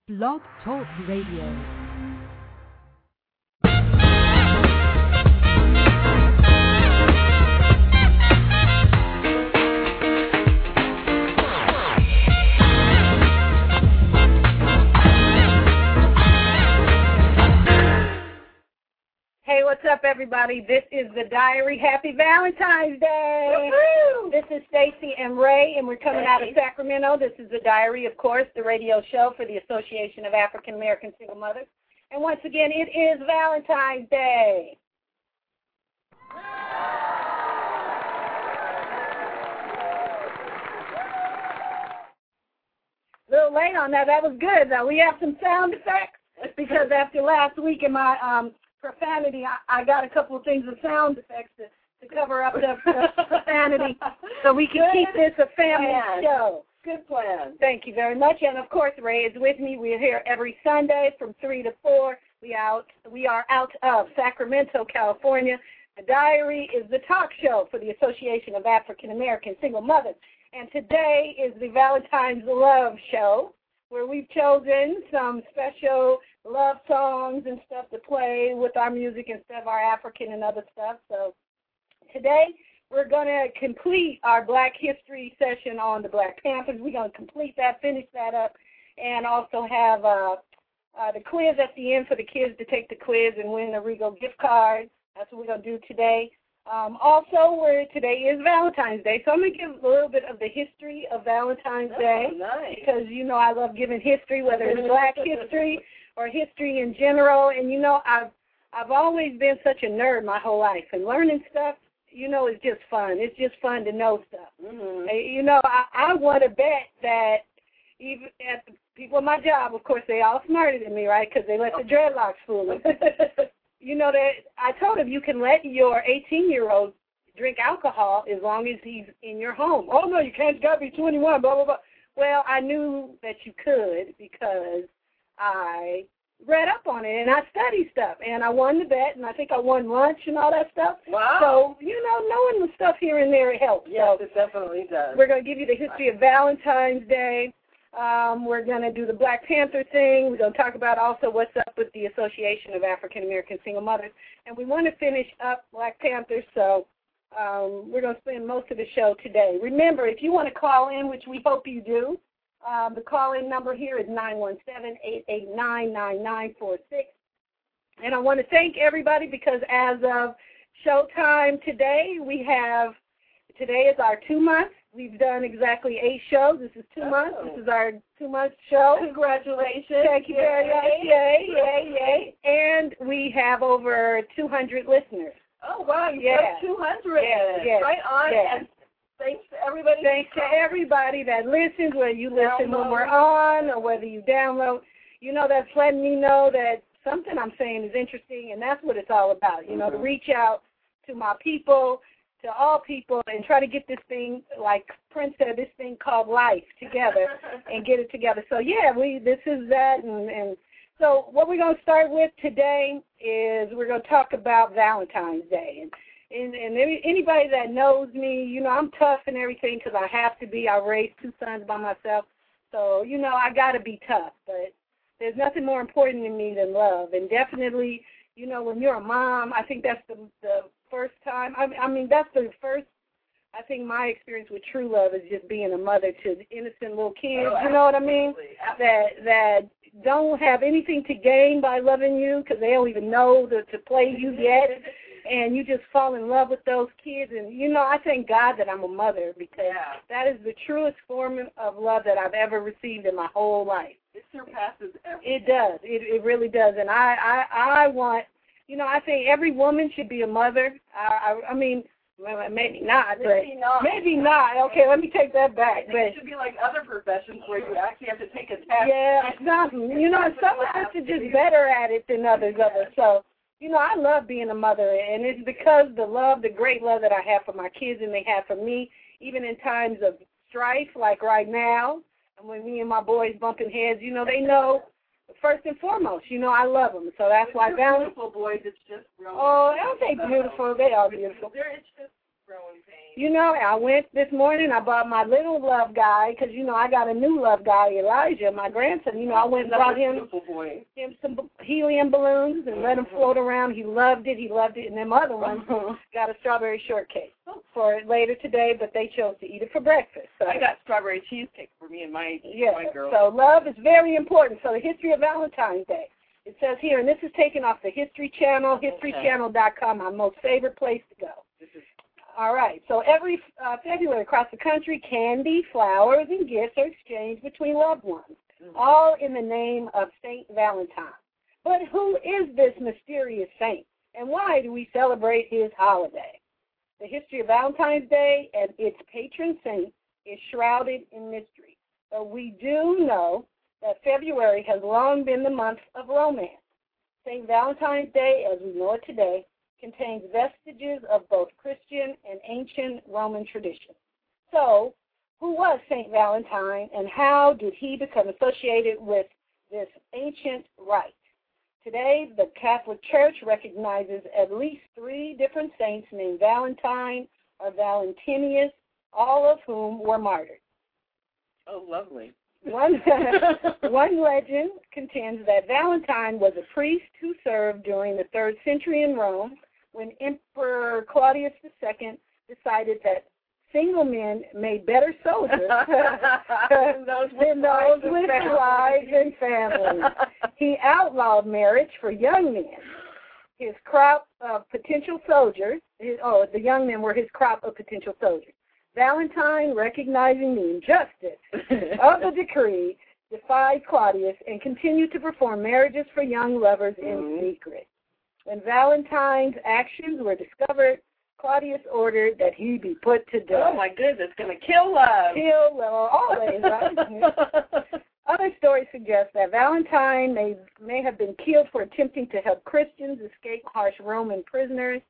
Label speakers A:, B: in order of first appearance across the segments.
A: Blog Talk Radio.
B: Hey, what's up, everybody? This is The Diary. Happy Valentine's Day.
C: Woo-hoo!
B: This is Stacy and Ray, and we're coming out of Sacramento. This is The Diary, of course, the radio show for the Association of African American Single Mothers. And once again, it is Valentine's Day. A little late on that. That was good, though. We have some sound effects because after last week in my profanity, I got a couple of things of sound effects to cover up the profanity so we can keep this a family show.
C: Good plan.
B: Thank you very much. And, of course, Ray is with me. We're here every Sunday from 3 to 4. We are out of Sacramento, California. The Diary is the talk show for the Association of African American Single Mothers. And today is the Valentine's Love Show, where we've chosen some special love songs and stuff to play with our music instead of our African and other stuff. So today we're going to complete our Black History session on the Black Panthers. We're going to complete that, finish that up, and also have the quiz at the end for the kids to take the quiz and win the Regal gift card. That's what we're going to do today. Today is Valentine's Day, so I'm going to give a little bit of the history of Valentine's Day.
C: Nice.
B: Because, I love giving history, whether it's Black history or history in general. And, I've always been such a nerd my whole life. And learning stuff, is just fun. It's just fun to know stuff.
C: Mm-hmm.
B: I want to bet that even at the people at my job, of course, they all smarter than me, right, because they let the dreadlocks fool them. That I told him you can let your 18-year-old drink alcohol as long as he's in your home. Oh, no, you can't. It's got to be 21, blah, blah, blah. Well, I knew that you could because I read up on it, and I studied stuff, and I won the bet, and I think I won lunch and all that stuff.
C: Wow.
B: So, knowing the stuff here and there, it helps.
C: Yes,
B: so
C: it definitely does.
B: We're going to give you the history of Valentine's Day. We're going to do the Black Panther thing. We're going to talk about also what's up with the Association of African American Single Mothers. And we want to finish up Black Panther, so we're going to spend most of the show today. Remember, if you want to call in, which we hope you do, the call-in number here is 917-889-9946. And I want to thank everybody because as of showtime today, today is our 2 months. We've done exactly 8 shows. This is 2 months. This is our 2-month show.
C: Congratulations.
B: Thank you very much. Yay. And we have over 200 listeners.
C: Oh, wow. You got 200.
B: Yes.
C: Right on.
B: Yes.
C: And thanks to everybody.
B: Thanks to everybody that listens, whether you listen when we're on or whether you download. That's letting me know that something I'm saying is interesting, and that's what it's all about, to reach out to my people, to all people, and try to get this thing, like Prince said, this thing called life together and get it together. So, this is that. And so what we're going to start with today is we're going to talk about Valentine's Day. And anybody that knows me, I'm tough and everything because I have to be. I raised 2 sons by myself. So, I got to be tough. But there's nothing more important to me than love. And definitely, when you're a mom, I think that's the first time. That's the first, I think my experience with true love is just being a mother to innocent little kids,
C: Oh,
B: you know what I mean?
C: Absolutely.
B: That don't have anything to gain by loving you because they don't even know to play you yet. And you just fall in love with those kids. And, I thank God that I'm a mother because that is the truest form of love that I've ever received in my whole life.
C: It surpasses everything.
B: It does. It really does. And I want, I think every woman should be a mother. Maybe not. Maybe not. Okay, let me take that back.
C: But it should be like other professions where you actually have to take a test.
B: Yeah, something. Some are just better at it than others. So, I love being a mother, and it's because the great love that I have for my kids and they have for me, even in times of strife like right now, and when me and my boys bumping heads, they know first and foremost, I love them. So that's why
C: beautiful boys, it's just real.
B: Oh, aren't they beautiful? They are beautiful.
C: It's just growing pains.
B: You know, I went this morning, I bought my little love guy, because, you know, I got a new love guy, Elijah, my grandson. You know, I went and brought him some helium balloons and let him float around. He loved it. And them other ones got a strawberry shortcake for it later today, but they chose to eat it for breakfast. So
C: I got strawberry cheesecake for me and my girl.
B: So love is very important. So the history of Valentine's Day. It says here, and this is taken off the History Channel, historychannel.com, my most favorite place to go. All right, so every February across the country, candy, flowers, and gifts are exchanged between loved ones, all in the name of Saint Valentine. But who is this mysterious saint, and why do we celebrate his holiday? The history of Valentine's Day and its patron saint is shrouded in mystery, but we do know that February has long been the month of romance. St. Valentine's Day, as we know it today, contains vestiges of both Christian and ancient Roman tradition. So, who was St. Valentine, and how did he become associated with this ancient rite? Today, the Catholic Church recognizes at least 3 different saints named Valentine or Valentinius, all of whom were martyred.
C: Oh, lovely.
B: One legend contends that Valentine was a priest who served during the 3rd century in Rome when Emperor Claudius II decided that single men made better soldiers than those with wives and families. He outlawed marriage for young men. His crop of potential soldiers, the young men were his crop of potential soldiers. Valentine, recognizing the injustice of the decree, defied Claudius and continued to perform marriages for young lovers in secret. When Valentine's actions were discovered, Claudius ordered that he be put to death.
C: Oh, my goodness, it's going to kill love.
B: Kill love, always, right? Other stories suggest that Valentine may have been killed for attempting to help Christians escape harsh Roman prisons,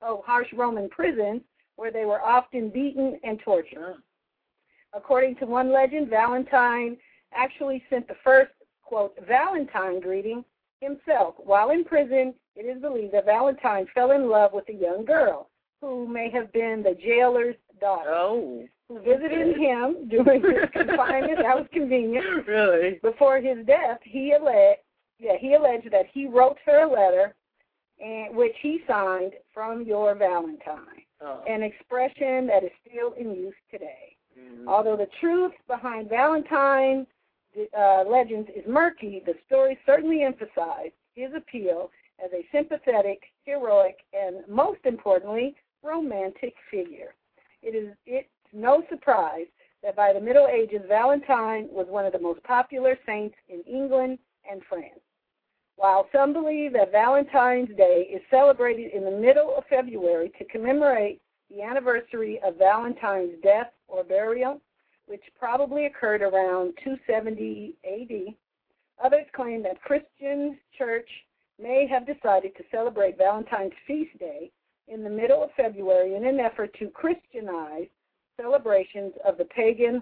B: where they were often beaten and tortured. According to one legend, Valentine actually sent the first, quote, Valentine greeting himself. While in prison, it is believed that Valentine fell in love with a young girl who may have been the jailer's daughter, who visited him during his confinement. That was convenient.
C: Really?
B: Before his death, he alleged that he wrote her a letter, which he signed, "From your Valentine." An expression that is still in use today. Although the truth behind Valentine legends is murky, the story certainly emphasized his appeal as a sympathetic, heroic, and most importantly, romantic figure. It's no surprise that by the Middle Ages, Valentine was one of the most popular saints in England and France. While some believe that Valentine's Day is celebrated in the middle of February to commemorate the anniversary of Valentine's death or burial, which probably occurred around 270 A.D., others claim that Christian church may have decided to celebrate Valentine's feast day in the middle of February in an effort to Christianize celebrations of the pagan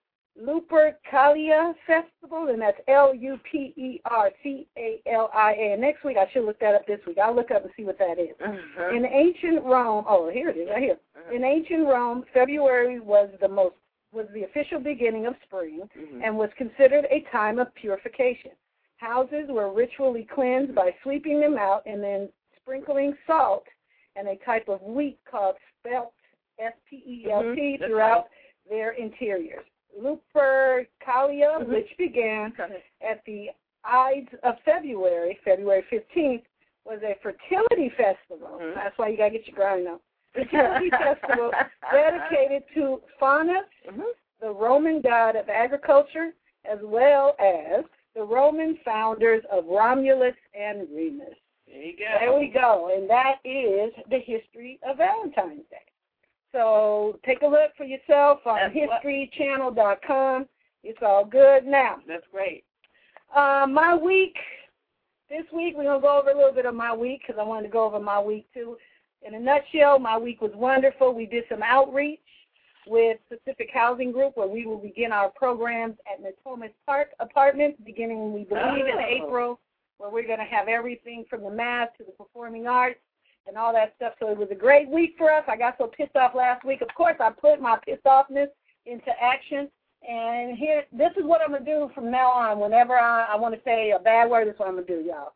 B: Lupercalia Festival, and that's Lupercalia. And next week, I should look that up this week. I'll look up and see what that is. In ancient Rome, here it is, right here. In ancient Rome, February was the official beginning of spring and was considered a time of purification. Houses were ritually cleansed by sweeping them out and then sprinkling salt and a type of wheat called spelt, S-P-E-L-T, throughout their interiors. Lupercalia, which began at the Ides of February 15th, was a fertility festival. That's why you got to get your grind on. Fertility festival dedicated to Faunus, the Roman god of agriculture, as well as the Roman founders of Romulus and Remus.
C: There you go.
B: There we go. And that is the history of Valentine's Day. So take a look for yourself on historychannel.com. It's all good now.
C: That's great.
B: My week, this week we're going to go over a little bit of my week because I wanted to go over my week too. In a nutshell, my week was wonderful. We did some outreach with Pacific Housing Group where we will begin our programs at Natomas Park Apartments beginning, we believe, in April, where we're going to have everything from the math to the performing arts. and all that stuff. So it was a great week for us. I got so pissed off last week. Of course, I put my pissed offness into action. And here, this is what I'm going to do from now on. Whenever I want to say a bad word, this is what I'm going to do, y'all.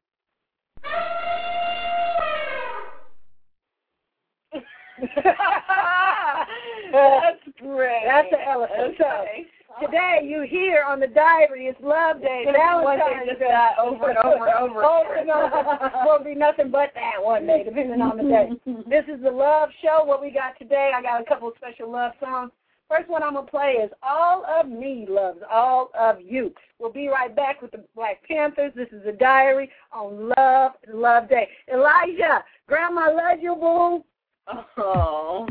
C: That's great.
B: That's the elephant. Okay. So today you hear on the diary it's Love Day, Valentine's Day.
C: Over and over and over.
B: Over and over. Won't be nothing but that one day, depending on the day. This is the Love Show. What we got today, I got a couple of special love songs. First one I'm going to play is All of Me Loves All of You. We'll be right back with the Black Panthers. This is the diary on Love Day. Elijah, Grandma loves you, boo.
C: Oh.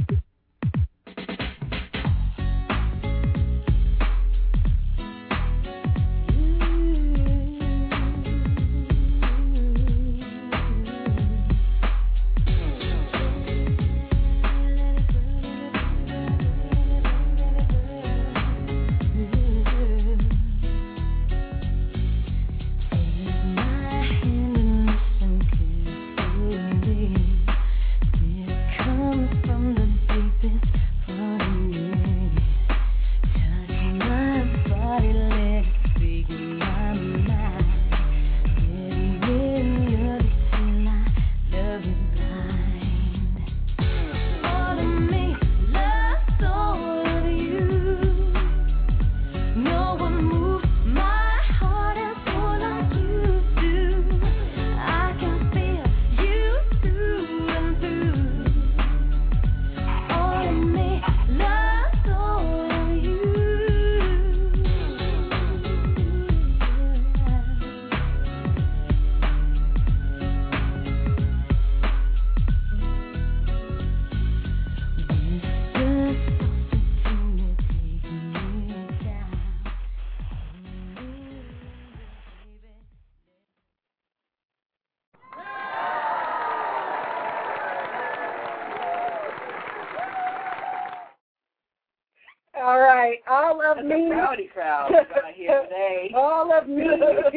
B: All right, all of me.
C: That's a rowdy crowd we got here today.
B: All of me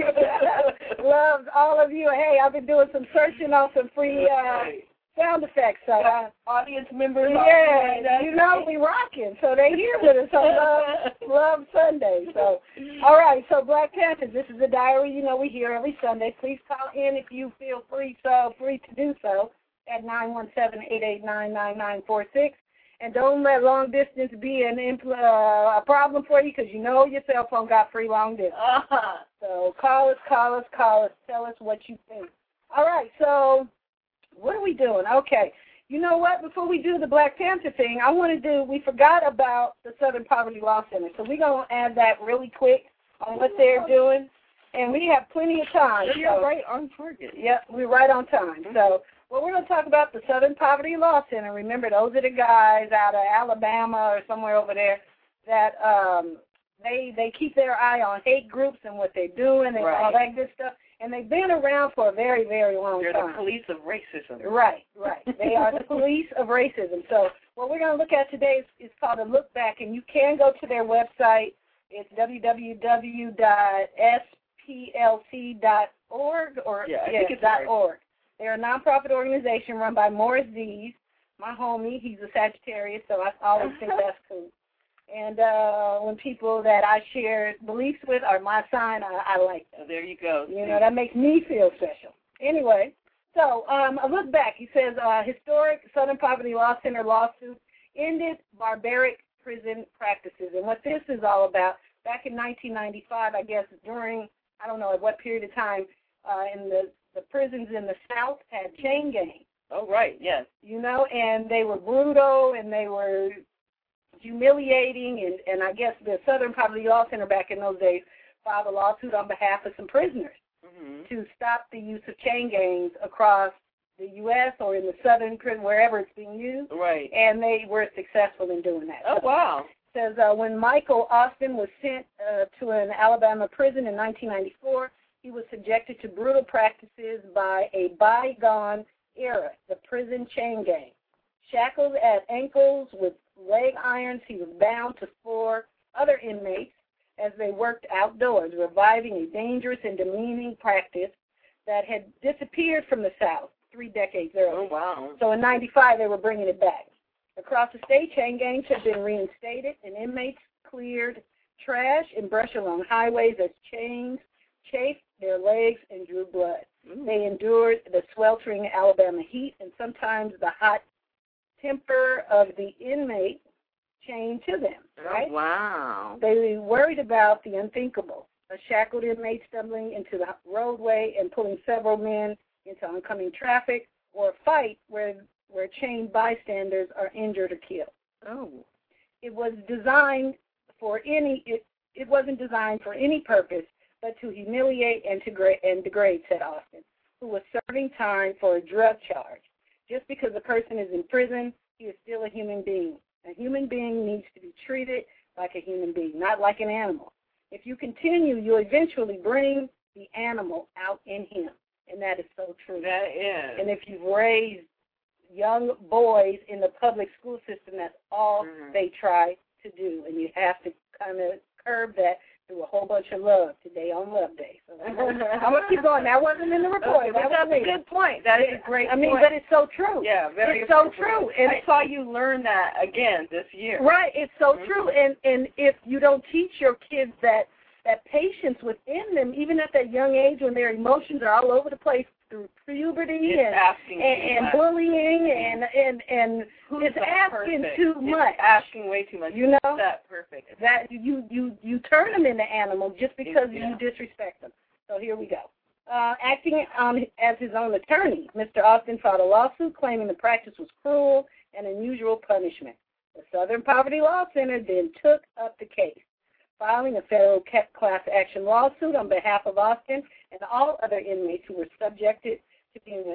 B: loves all of you. Hey, I've been doing some searching on some free sound effects. So
C: audience members.
B: Yeah, you know we rocking. So they here with us on Love Sunday. So, all right. So Black Panthers, this is the diary. You know we here every Sunday. Please call in if you feel free to do so at 917-889-9946. And don't let long distance be a problem for you because you know your cell phone got free long distance. So call us. Tell us what you think. All right, so what are we doing? Okay, you know what? Before we do the Black Panther thing, we forgot about the Southern Poverty Law Center. So we're going to add that really quick on what they're doing. And we have plenty of time.
C: You're right on target.
B: Yep, we're right on time. So. Well, we're going to talk about the Southern Poverty Law Center. Remember, those are the guys out of Alabama or somewhere over there that they keep their eye on hate groups and what they're doing and all that good stuff. And they've been around for a very, very long time.
C: They're the police of racism.
B: Right. They are the police of racism. So what we're going to look at today is called a look back, and you can go to their website. It's www.splc.org or
C: I think it's
B: .org. They're a nonprofit organization run by Morris Dees, my homie. He's a Sagittarius, so I always think that's cool. And when people that I share beliefs with are my sign, I like them.
C: Oh, there you go.
B: You know, that makes me feel special. Anyway, so a look back. He says, historic Southern Poverty Law Center lawsuit ended barbaric prison practices. And what this is all about, back in 1995, I guess, during, I don't know at what period of time, in the prisons in the South had chain gangs.
C: Oh, right, yes.
B: You know, and they were brutal and they were humiliating, and I guess the Southern Poverty Law Center back in those days filed a lawsuit on behalf of some prisoners to stop the use of chain gangs across the U.S. or in the Southern prison, wherever it's being used.
C: Right.
B: And they were successful in doing that.
C: Oh, wow.
B: It says when Michael Austin was sent to an Alabama prison in 1994, he was subjected to brutal practices by a bygone era, the prison chain gang. Shackled at ankles with leg irons, he was bound to 4 other inmates as they worked outdoors, reviving a dangerous and demeaning practice that had disappeared from the South. 3 decades earlier.
C: Oh, wow.
B: So in 95, they were bringing it back. Across the state, chain gangs have been reinstated, and inmates cleared trash and brush along highways as chains chafed their legs and drew blood. They endured the sweltering Alabama heat and sometimes the hot temper of the inmate chained to them, right?
C: Oh, wow.
B: They worried about the unthinkable, a shackled inmate stumbling into the roadway and pulling several men into oncoming traffic, or a fight where chained bystanders are injured or killed.
C: Oh.
B: It wasn't designed for any purpose but to humiliate and degrade, said Austin, who was serving time for a drug charge. Just because a person is in prison, he is still a human being. A human being needs to be treated like a human being, not like an animal. If you continue, you'll eventually bring the animal out in him, and that is so true.
C: That is.
B: And if you've raised young boys in the public school system, that's all they try to do, and you have to kind of curb that through a whole bunch of love today on Love Day. So I'm going to keep going. That wasn't in the report.
C: Okay, but that's a good point. That is a great point.
B: But it's so true.
C: Yeah, very
B: It's so true.
C: And I saw you learn that again this year.
B: Right, it's so true. And if you don't teach your kids that patience within them, even at that young age when their emotions are all over the place through puberty and bullying and it's asking too much.
C: It's asking way too much.
B: You know?
C: That's perfect.
B: That you turn them into animals just because you disrespect them. So here we go. Acting as his own attorney, Mr. Austin filed a lawsuit claiming the practice was cruel and unusual punishment. The Southern Poverty Law Center then took up the case, filing a federal class action lawsuit on behalf of Austin and all other inmates who were subjected to being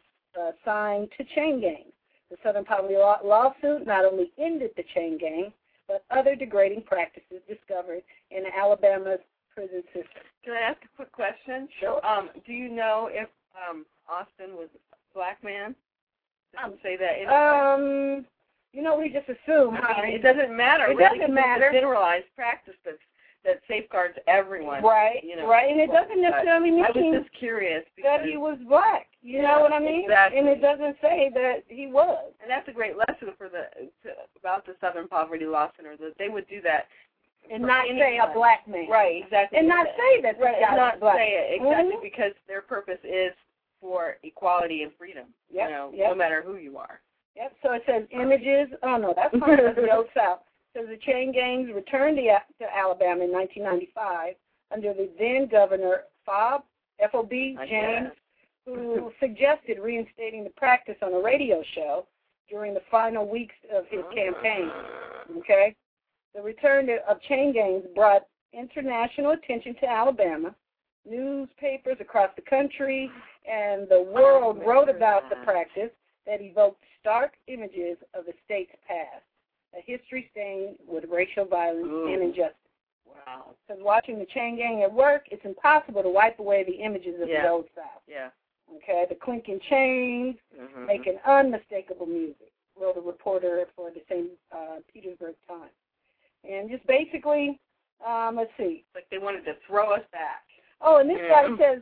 B: assigned to chain gangs. The Southern Poverty lawsuit not only ended the chain gang, but other degrading practices discovered in Alabama's prison system.
C: Can I ask a quick question?
B: Sure.
C: Do you know if Austin was a black man? Does it say that?
B: You know, we just assume.
C: It doesn't matter.
B: It doesn't matter.
C: It's a generalized practice that safeguards everyone.
B: Right,
C: you know.
B: right. And it doesn't necessarily mean
C: I was just curious
B: that he was black. You know what I mean?
C: Exactly.
B: And it doesn't say that he was.
C: And that's a great lesson about the Southern Poverty Law Center, that they would do that.
B: And not say a black man.
C: Right, exactly.
B: And not say that this guy
C: not
B: is black.
C: say it, exactly, because their purpose is for equality and freedom, no matter who you are.
B: Yep, so it says images. Oh, no, that's not the Old South. It says the chain gangs returned to Alabama in 1995 under the then-governor F.O.B. James, who suggested reinstating the practice on a radio show during the final weeks of his campaign. Okay? The return of chain gangs brought international attention to Alabama. Newspapers across the country and the world wrote about the practice that evoked stark images of the state's past, a history stained with racial violence and injustice.
C: Wow.
B: Because watching the chain gang at work, it's impossible to wipe away the images of the Old South.
C: Yeah.
B: Okay, the clinking chains, making unmistakable music, wrote a reporter for the St. Petersburg Times. And just basically, let's see.
C: It's like they wanted to throw us back.
B: Oh, and this guy says,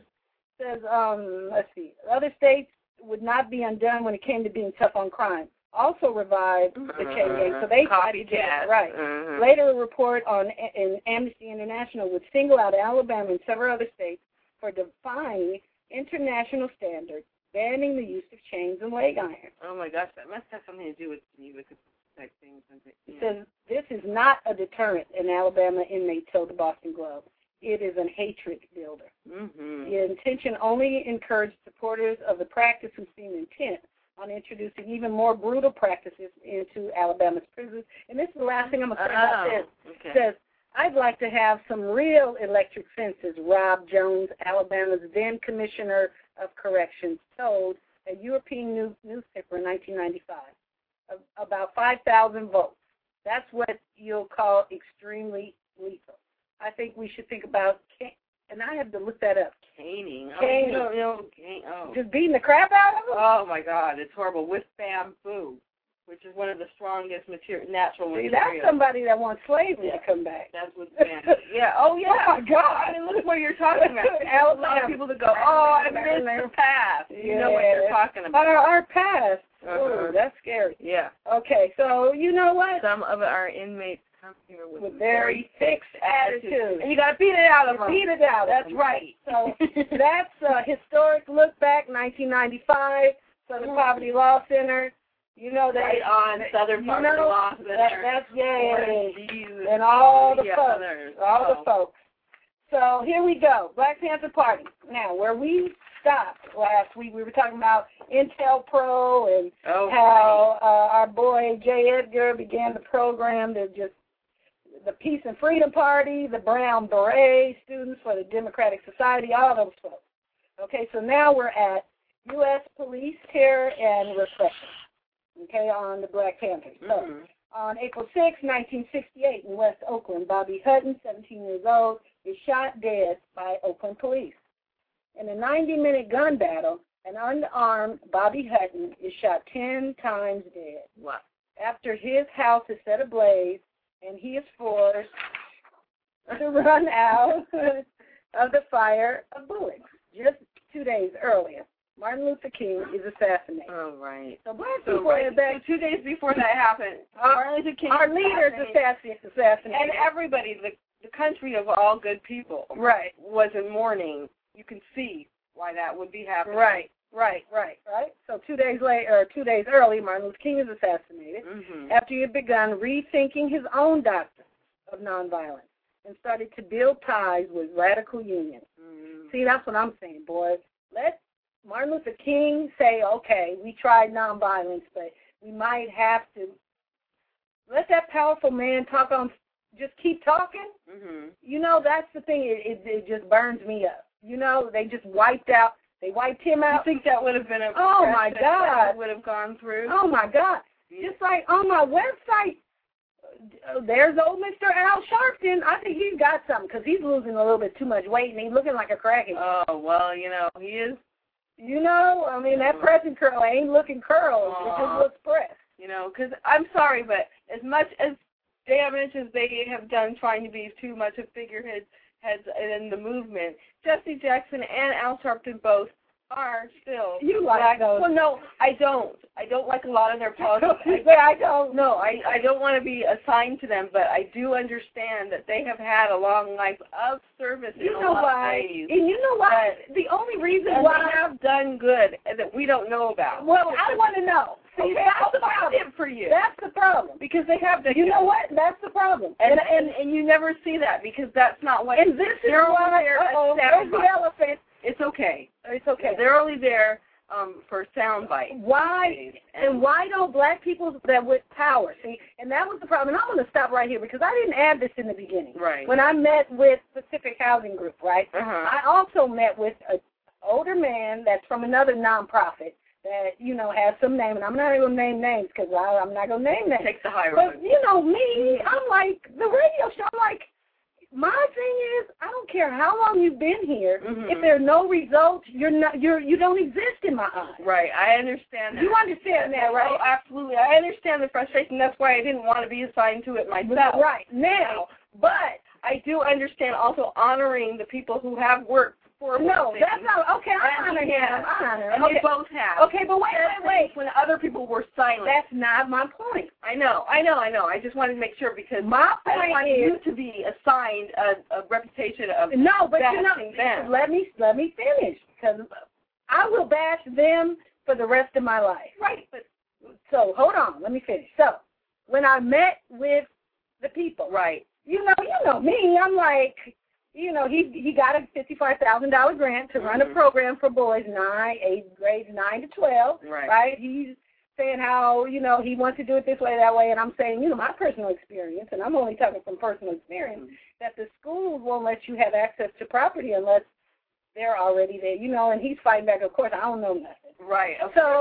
B: let's see, other states would not be undone when it came to being tough on crime. Also revived the chain gang, so they tried to get it right. Later, a report in Amnesty International would single out Alabama and several other states for defying international standards, banning the use of chains and leg irons.
C: Oh my gosh, that must have something to do with music type things.
B: It says this is not a deterrent, an Alabama inmate told the Boston Globe. It is a hatred builder. The intention only encouraged supporters of the practice who seem intent on introducing even more brutal practices into Alabama's prisons. And this is the last thing I'm going to say about this. It says, I'd like to have some real electric fences, Rob Jones, Alabama's then Commissioner of Corrections, told a European newspaper in 1995. About 5,000 votes. That's what you'll call extremely lethal. I think we should think about, and I have to look that up.
C: Caning.
B: Just beating the crap out of them?
C: Oh, my God. It's horrible. With bamboo. which is one of the strongest natural materials.
B: That's somebody that wants slavery to come back.
C: That's what's vanity. Yeah. Oh, yeah.
B: Oh, my God.
C: I mean, look what you're talking about. A lot of people that go, oh, I missed the past. You know what you're talking about.
B: Our past. Oh, that's scary.
C: Yeah.
B: Okay, so you know what?
C: Some of our inmates come here with
B: very fixed attitudes.
C: And you got to beat it out of them.
B: Beat it out.
C: That's right.
B: So that's a historic look back, 1995, Southern Poverty Law Center. You know that
C: right on Southern Poverty Law Center.
B: That's and all the folks. So here we go, Black Panther Party. Now, where we stopped last week, we were talking about Intel Pro and how our boy J. Edgar began the program to just the Peace and Freedom Party, the Brown Beret, Students for the Democratic Society, all those folks. Okay, so now we're at U.S. Police Terror and Repression. Okay, on the Black Panthers. So, on April 6, 1968, in West Oakland, Bobby Hutton, 17 years old, is shot dead by Oakland police. In a 90-minute gun battle, an unarmed Bobby Hutton is shot 10 times dead.
C: Wow.
B: After his house is set ablaze, and he is forced to run out of the fire of bullets. Just 2 days earlier, Martin Luther King is assassinated.
C: Oh, right.
B: So black people are back.
C: 2 days before that happened, Martin Luther King
B: our leaders assassinated.
C: And everybody, the country of all good people, was in mourning. You can see why that would be happening.
B: Right. So 2 days later, or 2 days early, Martin Luther King is assassinated after he had begun rethinking his own doctrine of nonviolence and started to build ties with radical unions. See, that's what I'm saying, boys. Let Martin Luther King say, okay, we tried nonviolence, but we might have to let that powerful man talk on, just keep talking. You know, that's the thing. It just burns me up. You know, they just wiped him out.
C: You think that would have been a
B: oh, my God.
C: That would have gone through?
B: Oh, my God. Just like on my website, there's old Mr. Al Sharpton. I think he's got something because he's losing a little bit too much weight and he's looking like a crackhead.
C: Oh, well, you know, he is.
B: You know, I mean, that pressing curl ain't looking curled. It just looks pressed.
C: You know, because I'm sorry, but as much as damage as they have done trying to be too much of figureheads in the movement, Jesse Jackson and Al Sharpton both are still.
B: You like those?
C: Well, no, I don't. I don't like a lot of their politics.
B: I don't.
C: No, I don't want to be assigned to them, but I do understand that they have had a long life of service in a lot of ways.
B: And you know why? The only reason why
C: they have done good that we don't know about.
B: Well, I want to know. See, that's the problem
C: for you.
B: That's the problem.
C: Because they have the.
B: You know what? That's the problem.
C: And you never see that because that's not what.
B: And this is why. There's the elephant.
C: It's okay.
B: It's okay.
C: They're only there for sound bites.
B: Why? And why don't black people that with power see? And that was the problem. And I'm going to stop right here because I didn't add this in the beginning.
C: Right.
B: When I met with Pacific Housing Group, right? I also met with an older man that's from another nonprofit that, you know, has some name. And I'm not going to name names because I'm not going to name names.
C: Take the high road.
B: But, you know, me, I'm like, the radio show, I'm like, my thing is, I don't care how long you've been here. If there are no results, you don't exist in my eyes.
C: Right, I understand that.
B: You understand that, right?
C: Oh, absolutely. I understand the frustration. That's why I didn't want to be assigned to it myself.
B: Right, now.
C: But I do understand also honoring the people who have worked for me.
B: No, that's not, okay, I honor him. I honor him.
C: And they both have.
B: Okay, but wait.
C: When other people were silent.
B: That's not my point.
C: I know. I just wanted to make sure because
B: my point
C: I want you to be assigned a reputation of
B: no, but you know,
C: them.
B: let me finish because I will bash them for the rest of my life.
C: Right. But
B: so hold on, let me finish. So when I met with the people,
C: right?
B: You know me. I'm like, you know, he got a $55,000 grant to run a program for boys grades 9 to 12. Right. He's saying how, you know, he wants to do it this way, that way, and I'm saying, you know, my personal experience, and I'm only talking from personal experience, that the schools won't let you have access to property unless they're already there, you know, and he's fighting back, of course, I don't know nothing.
C: Right.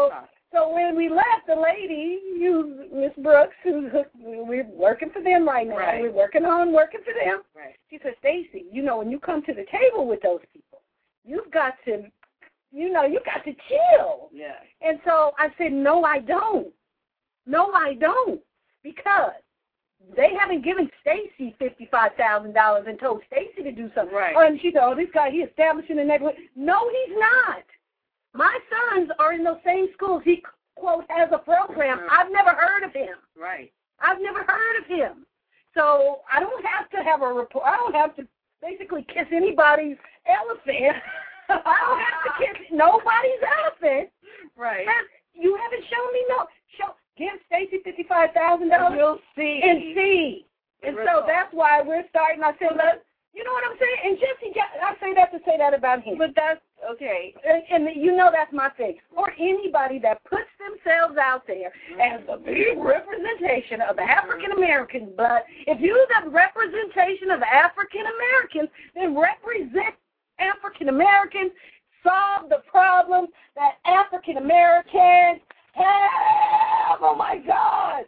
B: So when we left, the lady, Miss Brooks, we're working for them right now. Right. We're working for them.
C: Right.
B: She said, Stacy, you know, when you come to the table with those people, you've got to, you know, you got to chill.
C: Yeah.
B: And so I said, no, I don't. No, I don't. Because they haven't given Stacey $55,000 and told Stacey to do something.
C: Right.
B: And she said, oh, this guy, he's establishing the neighborhood. No, he's not. My sons are in those same schools. He, quote, has a program. I've never heard of him.
C: Right.
B: I've never heard of him. So I don't have to have a report. I don't have to basically kiss anybody's elephant. I don't have to kiss nobody's elephant.
C: Right.
B: You haven't shown me give Stacey $55,000.
C: We'll see.
B: And see. And so that's why we're starting. I said, you know what I'm saying? And Jesse, I say that to say that about him.
C: But that's okay.
B: And you know that's my thing. Or anybody that puts themselves out there as the big representation of African Americans. But if you're the representation of African Americans, then represent African Americans, solve the problems that African Americans have. Oh my God.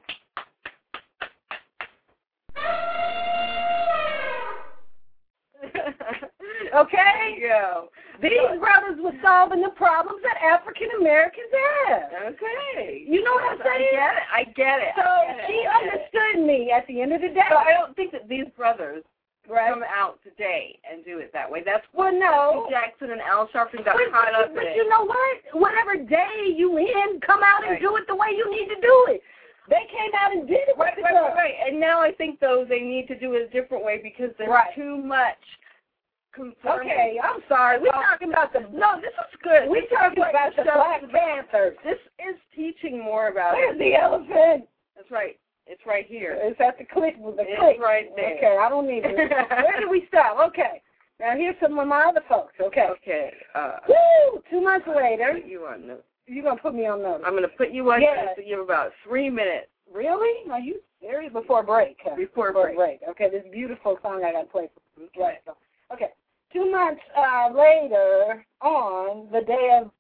B: Okay?
C: Yeah.
B: These brothers were solving the problems that African Americans have.
C: Okay.
B: You know what I'm saying?
C: I get it.
B: So she understood me at the end of the day.
C: So I don't think that these brothers come out today and do it that way. That's what Jackson and Al Sharpton got caught up in.
B: But you know what? Whatever day you in, come out and do it the way you need to do it. They came out and did it.
C: Right. And now I think, though, they need to do it a different way because there's too much conformity.
B: Okay, I'm sorry. We're talking about
C: No, this is good.
B: We're talking about the Black Panthers.
C: This is teaching more about
B: Where's the elephant?
C: That's right. It's right here.
B: It's at the click with the
C: it's
B: click.
C: Right there.
B: Okay, I don't need it. Where did we stop? Okay. Now here's some of my other folks. Okay.
C: Okay.
B: Woo! 2 months later.
C: Put you on notice.
B: You're going to put me on notice.
C: I'm going to put you on notice. So you have about 3 minutes.
B: Really? Are you serious? Before break.
C: Before break.
B: Okay, this beautiful song I got to play for you.
C: Right.
B: Okay. 2 months later, on the day of,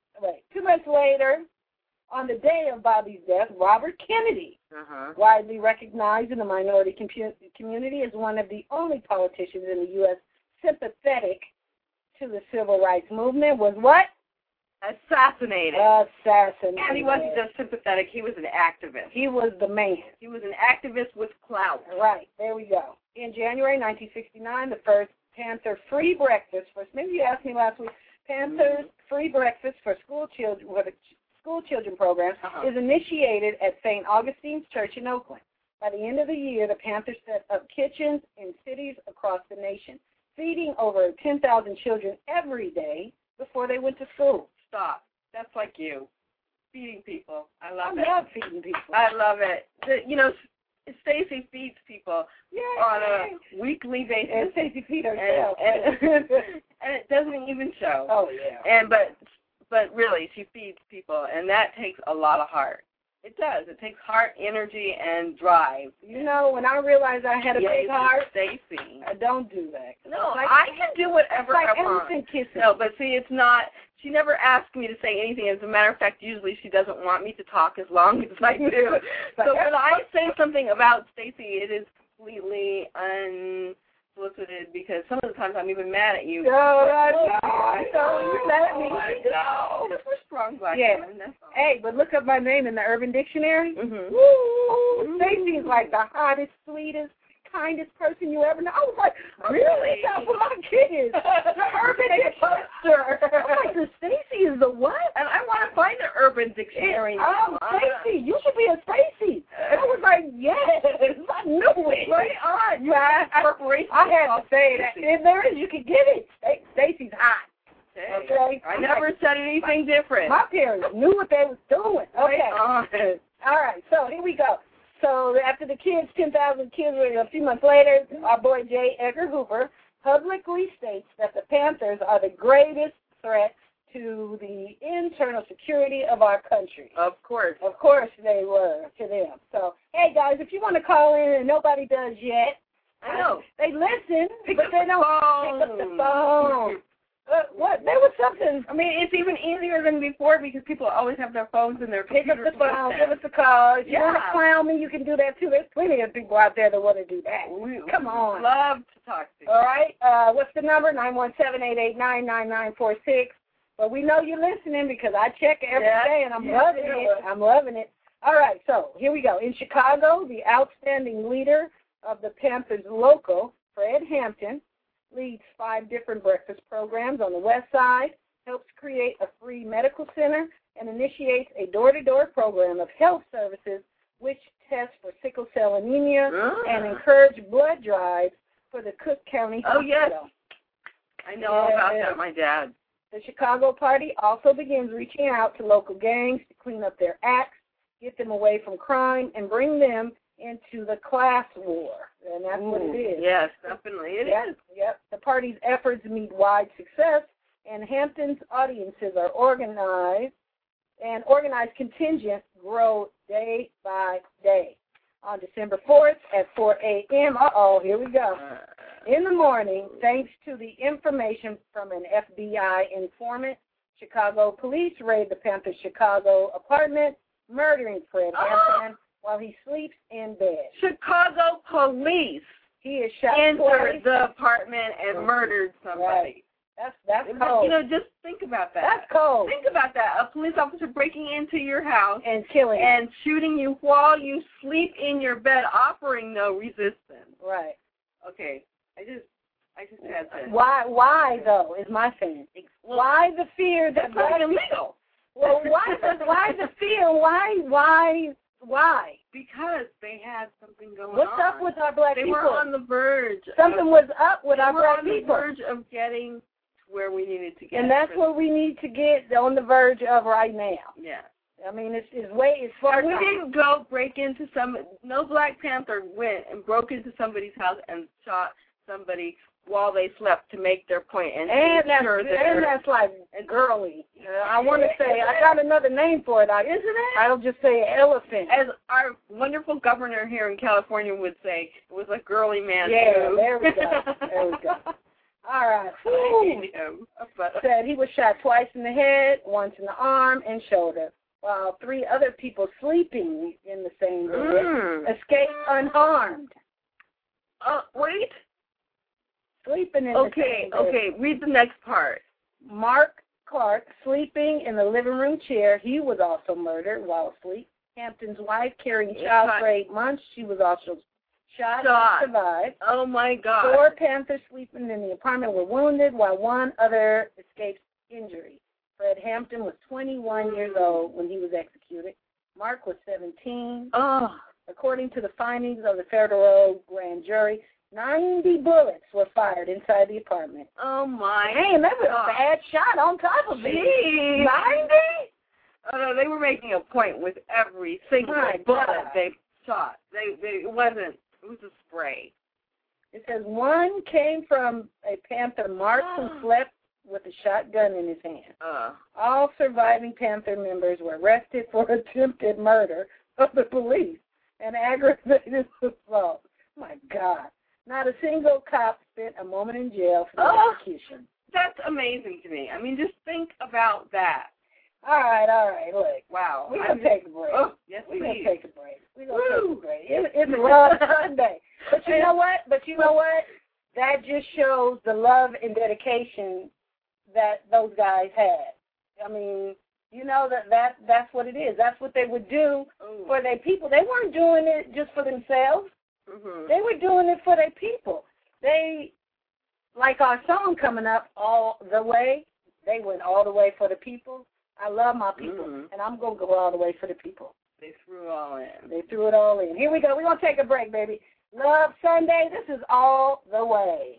B: 2 months later, on the day of Bobby's death, Robert Kennedy, widely recognized in the minority community as one of the only politicians in the U.S. sympathetic to the civil rights movement, was what?
C: Assassinated.
B: Assassinated.
C: And he wasn't just sympathetic, he was an activist.
B: He was the man.
C: He was an activist with clout.
B: Right, there we go. In January 1969, the first Panther free breakfast, maybe you asked me last week, Panther's free breakfast for school children, with a school children program, is initiated at St. Augustine's Church in Oakland. By the end of the year, the Panthers set up kitchens in cities across the nation, feeding over 10,000 children every day before they went to school.
C: Stop. That's like you. Feeding people. I love
B: it. I love feeding people.
C: I love it. Stacey feeds people on a weekly basis.
B: And Stacey feeds herself.
C: And it doesn't even show.
B: Oh, yeah.
C: But really, she feeds people, and that takes a lot of heart. It does. It takes heart, energy, and drive.
B: You know, when I realized I had a big heart,
C: Stacey,
B: I don't do that.
C: No, I can do whatever I want.
B: Kissing.
C: No, but see, it's not. She never asked me to say anything. As a matter of fact, usually she doesn't want me to talk as long as I do. So when I say something about Stacey, it is completely unsolicited because some of the times I'm even mad at you.
B: I know. You're mad at me.
C: I know. Because we're strong black women. That's all.
B: Hey, but look up my name in the Urban Dictionary.
C: Mm-hmm.
B: Woo! Stacey is like the hottest, sweetest, kindest person you ever know. I was like, really? That's for my kids. The Urban Dictionary. I'm like, Stacey is the what?
C: And I want to find the Urban Dictionary.
B: Stacey, you should be a Stacey. I was like, yes, I knew it.
C: Right on.
B: I had to say that. If there is, you can get it. Stacey's hot.
C: Okay. I never said anything different.
B: My parents knew what they was doing. Okay. All right. So here we go. So after the 10,000 kids, a few months later, our boy J. Edgar Hoover publicly states that the Panthers are the greatest threat to the internal security of our country.
C: Of course.
B: Of course they were to them. So, hey, guys, if you want to call in, and nobody does yet,
C: I know.
B: They listen, but they don't pick up the phone. What? There was something.
C: I mean, it's even easier than before because people always have their phones and their
B: pick up the phone, give us a call. If you want to clown me, you can do that too. There's plenty of people out there that want to do that. Come on.
C: Love to talk to you.
B: All right. What's the number? 917-889-9946. But we know you're listening because I check every day and I'm loving it. I'm loving it. All right, so here we go. In Chicago, the outstanding leader of the Panthers local, Fred Hampton, leads 5 different breakfast programs on the west side, helps create a free medical center, and initiates a door-to-door program of health services which tests for sickle cell anemia and encourage blood drives for the Cook County Hospital.
C: Oh, yes. I know all about that, my dad.
B: The Chicago Party also begins reaching out to local gangs to clean up their acts, get them away from crime, and bring them into the class war. And that's what it is.
C: Yes, definitely it is.
B: Yep. The party's efforts meet wide success, and Hampton's audiences are organized, and organized contingents grow day by day. On December 4th at 4 a.m., here we go. In the morning, thanks to the information from an FBI informant, Chicago police raid the Panthers' Chicago apartment, murdering Fred Hampton while he sleeps in bed.
C: Chicago police.
B: He is shot
C: entered the apartment and murdered somebody.
B: Right. That's cold.
C: You know, just think about that.
B: That's cold.
C: Think about that. A police officer breaking into your house
B: and killing you
C: and shooting you while you sleep in your bed, offering no resistance.
B: Right.
C: Okay. I just had to.
B: Why though is my thing.
C: Well,
B: why the fear that
C: that's illegal?
B: Well, why the fear? Why?
C: Because they had something going on.
B: What's up with our black
C: people?
B: They
C: were on the verge.
B: Something was up with our black people.
C: They were on the verge of getting to where we needed to get.
B: And that's what we need to get on the verge of right now.
C: Yeah.
B: I mean, it's far.
C: We didn't go break into no Black Panther went and broke into somebody's house and shot somebody while they slept to make their point. And
B: that's like girly. I want to say, I got another name for it.
C: Isn't it?
B: I'll just say elephant.
C: As our wonderful governor here in California would say, it was a girly man.
B: Yeah,
C: too.
B: there we go. All right. Said he was shot twice in the head, once in the arm and shoulder, while 3 other people sleeping in the same bed escaped unharmed.
C: Wait.
B: Sleeping in the same bed.
C: Okay, read the next part.
B: Mark Clark, sleeping in the living room chair, he was also murdered while asleep. Hampton's wife, carrying child for 8 months, she was also shot and survived.
C: Oh, my God.
B: 4 Panthers sleeping in the apartment were wounded, while 1 other escaped injury. Fred Hampton was 21 years old when he was executed. Mark was 17. According to the findings of the federal grand jury, 90 bullets were fired inside the apartment.
C: Oh, my
B: Man, that was a bad shot on top of it. 90?
C: They were making a point with every single bullet they shot. It was a spray.
B: It says 1 came from a Panther, Mark, who slept with a shotgun in his hand. All surviving Panther members were arrested for attempted murder of the police and aggravated assault. My God. Not a single cop spent a moment in jail for the execution.
C: That's amazing to me. I mean, just think about that.
B: All right. Look.
C: Wow.
B: We're going to take a break.
C: Yes,
B: we're going to take a break. It's a love Sunday. But you know what? That just shows the love and dedication that those guys had. I mean, you know that's what it is. That's what they would do for their people. They weren't doing it just for themselves. Mm-hmm. They were doing it for their people. They, like our song coming up, All the Way, they went all the way for the people. I love my people, and I'm going to go all the way for the people.
C: They threw
B: it all in. Here we go. We're going to take a break, baby. Love Sunday. This is All the Way.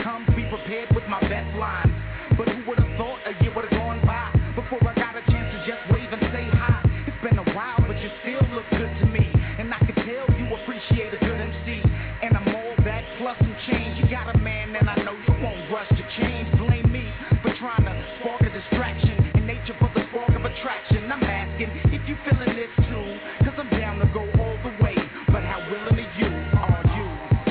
D: comes, be prepared with my best lines. But who would have thought a year would have gone by before I got a chance to just wave and say hi? It's been a while, but you still look good to me, and I can tell you appreciate a good MC. And I'm all that plus some change. You got a man, and I know you won't rush to change. Blame me for trying to spark a distraction in nature for the spark of attraction. I'm asking if you feeling this too, cause I'm down to go all the way. But how willing are you? Are you?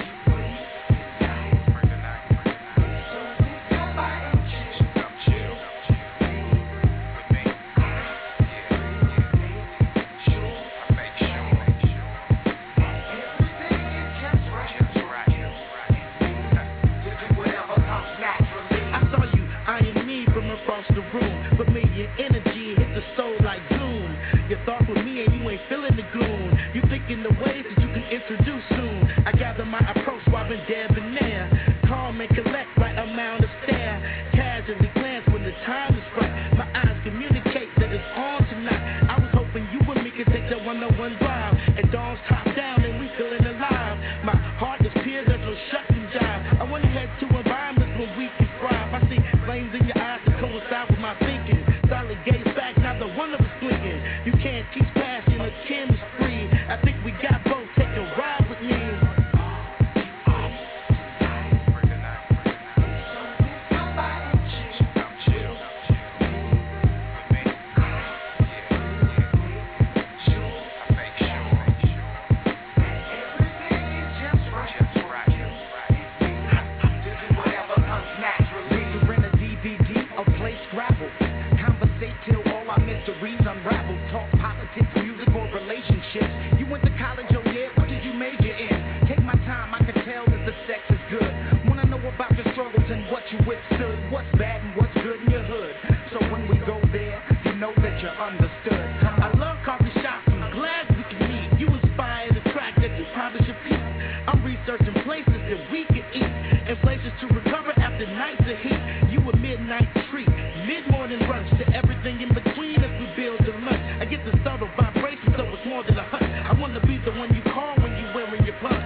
D: Across the room, familiar energy hit the soul like Zoom. Your thoughts with me and you ain't feeling the gloom. You thinking the ways that you can introduce soon. I gather my approach while I'm debonair, calm and collect like a mound of stare. Casually glance when the time is right. My eyes communicate that it's on tonight. I was hoping you and me could take that 101 drive. And dawn's top down and we feeling alive. My heart is pure, there's no shut and jive. I wanna head to environments where we can thrive. I see flames in your eyes that coincide with my thinking. Solid gaze back, neither one of us blinking. You can't teach passion or chemistry. I think we got both. Take a ride with me. Unravel, talk politics, music, or relationships. You went to college, oh yeah, what did you major in? Take my time, I can tell that the sex is good. Wanna know about your struggles and what you withstood, what's bad and what's good in your hood. So when we go there, you know that you're understood. I love coffee shops, I'm glad we can meet. You inspire the track that you probably should peep. I'm researching places that we can eat and places to recover after nights of heat. You a midnight treat, mid-morning rush to everything in between as we build the lunch. I get the subtle vibration, so it's more than a hunt. I want to be the one you call when you wearing your punch.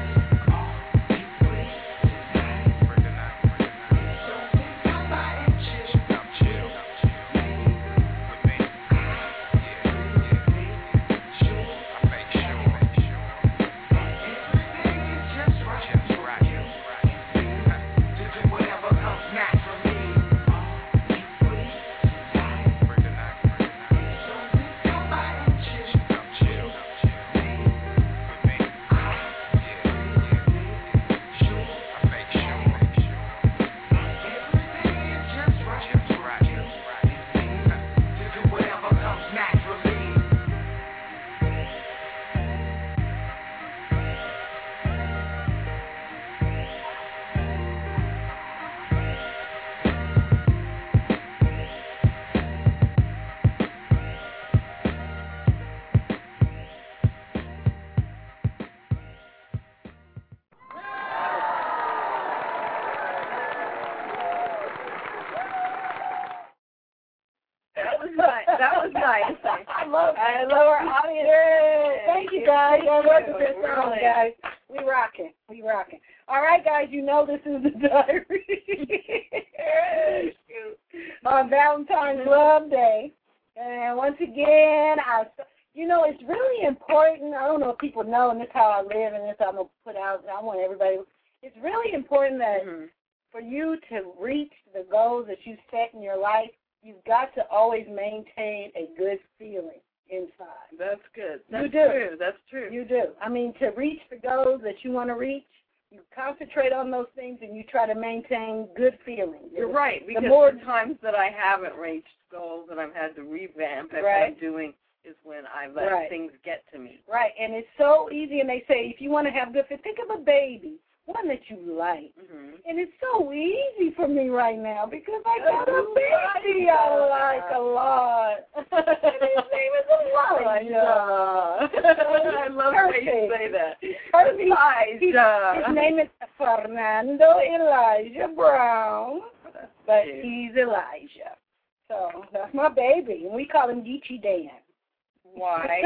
C: That was nice.
B: I love our audience. Yay. Thank you, guys. I love this song, guys. We rocking. All right, guys, you know this is the diary. On Valentine's Love Day. And once again, it's really important. I don't know if people know, and this is how I live, and this I'm going to put out. I want everybody. It's really important that for you to reach the goals that you set in your life, you've got to always maintain a good feeling inside.
C: That's good.
B: You do.
C: That's true.
B: You do. I mean, to reach the goals that you want to reach, you concentrate on those things and you try to maintain good feelings.
C: You're right, because the times that I haven't reached goals and I've had to revamp what I'm doing is when I let things get to me. Right, and it's so easy, and they say if you want to have good feelings, think of a baby. One that you like. And it's so easy for me right now because I got a baby I like a lot. And his name is Elijah. I love how you say that.
B: Elijah. His name is Fernando Elijah Brown, but he's Elijah. So that's my baby, and we call him Geechee Dan. Why?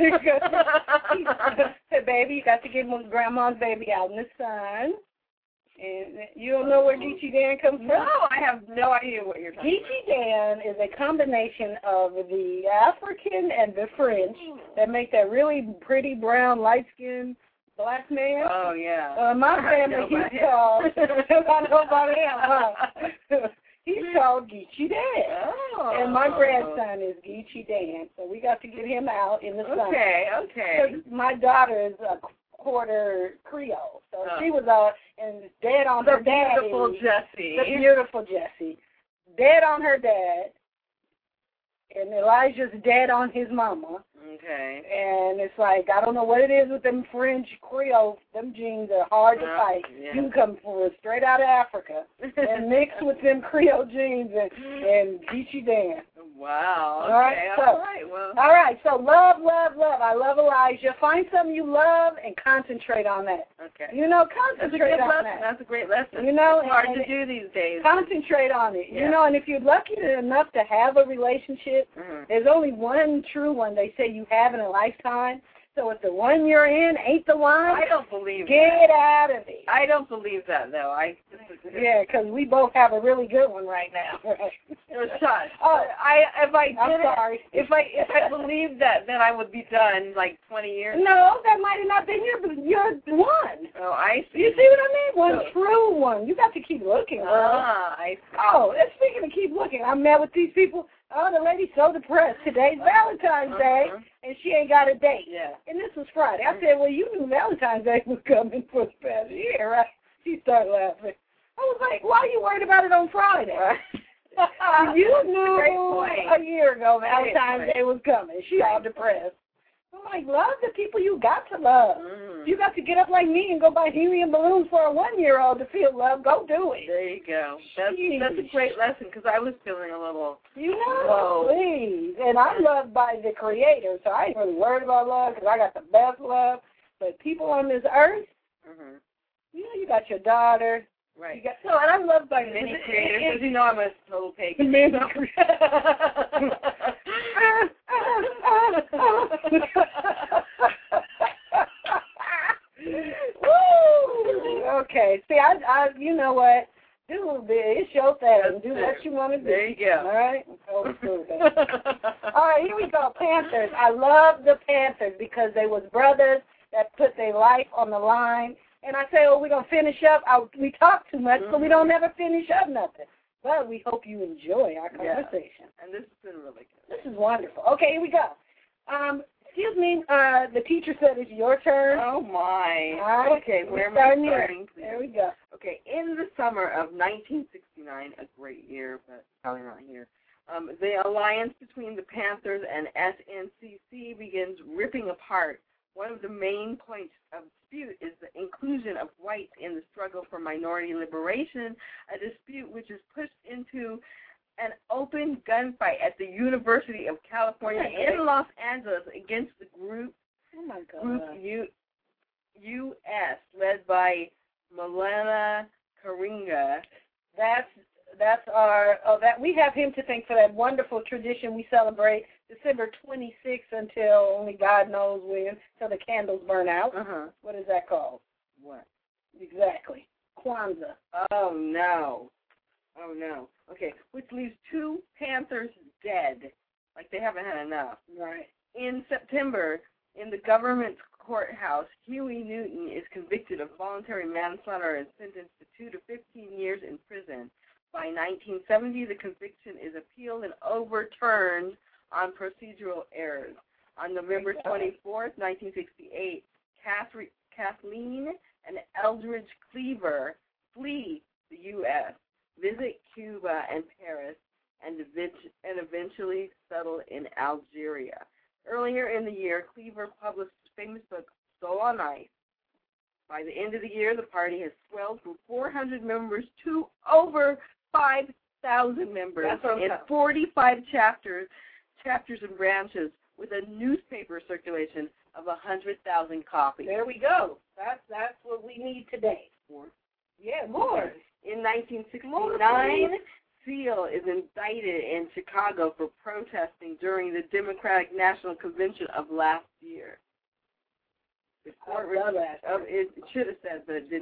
B: Hey, baby, you got to get grandma's baby out in the sun And you don't know where Geechee Dan comes from?
C: No, I have no idea what you're talking
B: Geechee Dan is a combination of the African and the French that make that really pretty brown, light-skinned black man.
C: Oh, yeah.
B: My family, he's called, I know about him, huh? He's called Geechee Dan.
C: Oh.
B: And my grandson is Geechee Dan, so we got to get him out in the sun.
C: Okay.
B: My daughter is a quarter Creole, so she was and dead on her dad. The beautiful Jessie. Dead on her dad, and Elijah's dead on his mama.
C: Okay.
B: And it's like, I don't know what it is with them French Creole. Them genes are hard to fight.
C: Yeah.
B: You can come from straight out of Africa and mix with them Creole genes and Geechee Dan.
C: Wow. Okay.
B: All right. So love. I love Elijah. Find something you love and concentrate on that.
C: Okay.
B: You know, concentrate on that.
C: That's a great lesson.
B: You know,
C: it's hard to do these days.
B: Concentrate on it.
C: Yeah.
B: You know, and if you're lucky enough to have a relationship, there's only one true one they say you have in a lifetime. So if the one you're in ain't the one,
C: I don't believe
B: get out of it.
C: I don't believe that, though.
B: Yeah, because we both have a really good one right now.
C: Shut. If I believed that, then I would be done like 20 years.
B: No, that might have not been your one.
C: Oh, I see.
B: You see what I mean? One true one. You got to keep looking, girl.
C: I see.
B: Oh, and speaking of keep looking, I met with these people. Oh, the lady's so depressed. Today's Valentine's Day, and she ain't got a date.
C: Yeah.
B: And this was Friday. I said, well, you knew Valentine's Day was coming for the past year, right? She started laughing. I was like, why are you worried about it on Friday? You knew a year ago Valentine's Day was coming. She all depressed. I'm like, love the people you got to love. You got to get up like me and go buy helium balloons for a 1-year-old to feel love. Go do it.
C: There you go. That's a great lesson because I was feeling a little
B: low. Please. And I'm loved by the Creator, so I ain't really worried about love because I got the best love. But people on this earth, you know, you got your daughter.
C: Right.
B: And I'm loved by
C: many creators because you know I'm a total pagan.
B: Okay. See, I you know what? Do a little bit. It's your thing. Do what you want to do.
C: There you go.
B: All right? All right, here we go. Panthers. I love the Panthers because they was brothers that put their life on the line. And I say, we're going to finish up. We talk too much, so we don't ever finish up nothing. But we hope you enjoy our conversation.
C: And this has been really good.
B: This is wonderful. Okay, here we go. Excuse me, the teacher said it's your turn.
C: Oh, my.
B: All right.
C: Okay, where am I starting?
B: There we go.
C: Okay, in the summer of 1969, a great year, but probably not here, the alliance between the Panthers and SNCC begins ripping apart. One of the main points of dispute is the inclusion of whites in the struggle for minority liberation, a dispute which is pushed into an open gunfight at the University of California in Los Angeles against the group US, led by Maulana Karenga.
B: That's our we have him to thank for that wonderful tradition we celebrate December 26th until only God knows when, till the candles burn out. What is that called?
C: What?
B: Exactly. Kwanzaa.
C: Oh no. Okay, which leaves 2 Panthers dead, like they haven't had enough.
B: Right.
C: In September, in the government courthouse, Huey Newton is convicted of voluntary manslaughter and sentenced to 2 to 15 years in prison. By 1970, the conviction is appealed and overturned on procedural errors. On November 24th, 1968, Kathleen and Eldridge Cleaver flee the U.S., visit Cuba and Paris, and eventually settle in Algeria. Earlier in the year, Cleaver published his famous book, Soul on Ice. By the end of the year, the party has swelled from 400 members to over 5,000 members in 45 chapters and branches, with a newspaper circulation of 100,000 copies.
B: There we go. That's what we need today.
C: More.
B: Yeah, more.
C: In 1969, Seal is indicted in Chicago for protesting during the Democratic National Convention of last year. The court it should have said, but it didn't.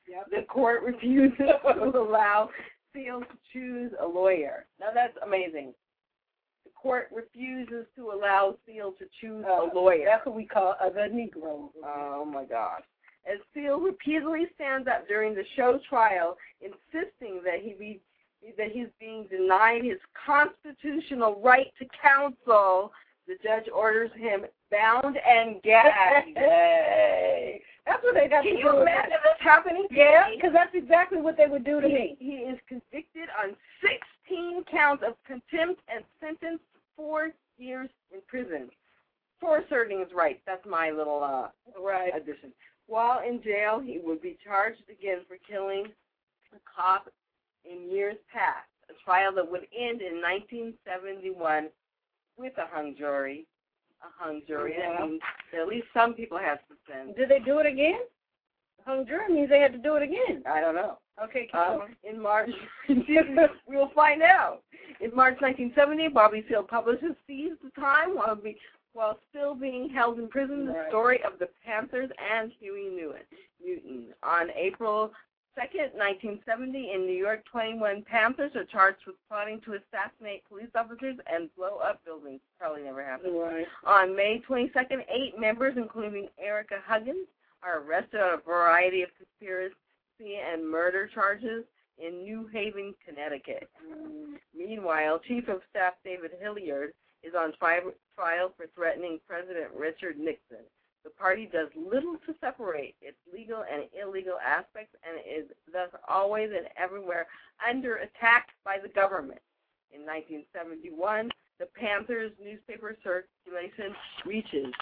C: The court refuses to allow Seals to choose a lawyer. Now that's amazing. The court refuses to allow Seals to choose a lawyer.
B: That's what we call the Negro.
C: Oh my gosh. As Seals repeatedly stands up during the show trial, insisting that he's being denied his constitutional right to counsel, the judge orders him bound and gagged.
B: Hey, that's what they got to do.
C: Can you imagine this happening?
B: Yeah, because that's exactly what they would do to me.
C: He is convicted on 16 counts of contempt and sentenced to 4 years in prison for asserting his rights. That's my little addition. While in jail, he would be charged again for killing a cop in years past, a trial that would end in 1971 with a hung jury.
B: Yeah.
C: That means that at least some people have suspended.
B: Did they do it again? Hung jury means they had to do it again.
C: I don't know.
B: Okay, keep going.
C: In March, we will find out. In March 1970, Bobby Seale publishes Seize the Time while still being held in prison, the story of the Panthers and Huey Newton. On April 2nd, 1970, in New York, 21 Panthers are charged with plotting to assassinate police officers and blow up buildings. Probably never happened.
B: Right.
C: On May 22nd, 8 members, including Erica Huggins, are arrested on a variety of conspiracy and murder charges in New Haven, Connecticut. Meanwhile, Chief of Staff David Hilliard is on trial for threatening President Richard Nixon. The party does little to separate its legal and illegal aspects and is thus always and everywhere under attack by the government. In 1971, the Panthers' newspaper circulation reaches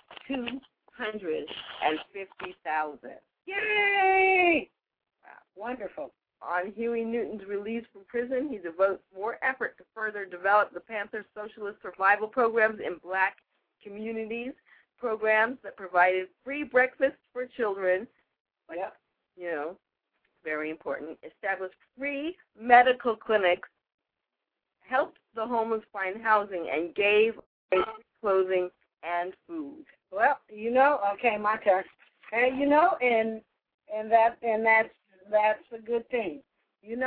C: 250,000.
B: Yay! Wow, wonderful.
C: On Huey Newton's release from prison, he devotes more effort to further develop the Panthers' socialist survival programs in black communities, programs that provided free breakfast for children, very important, established free medical clinics, helped the homeless find housing, and gave clothing and food.
B: Well, okay, my turn. And that's a good thing. And